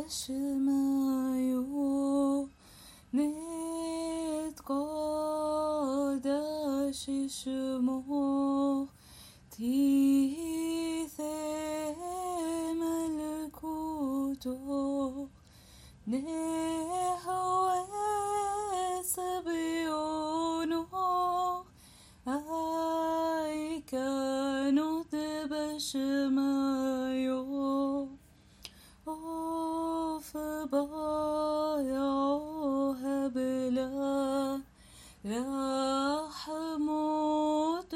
마요 넷 قادششمو تيث ملكوتو نهو سبيونو أي كانوا تبشمايو فبايعوها بلا رحمة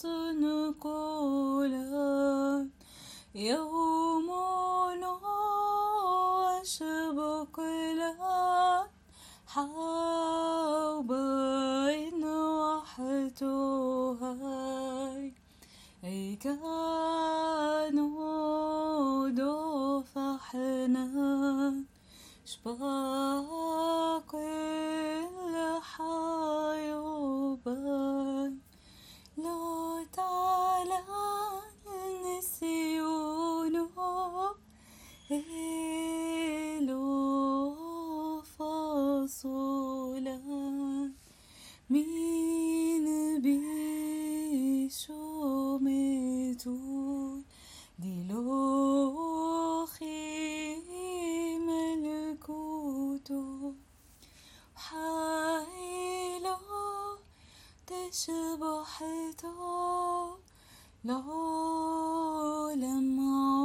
سنقولا يوم وشبق لا حوبين وحتوهاي أي كانوا دفحنا شباق الحيوبان لو تعالى نسيونه إلو فصولا من بيشو ميتون دلوخي ملكوتو حايلو تشبحتو لو لما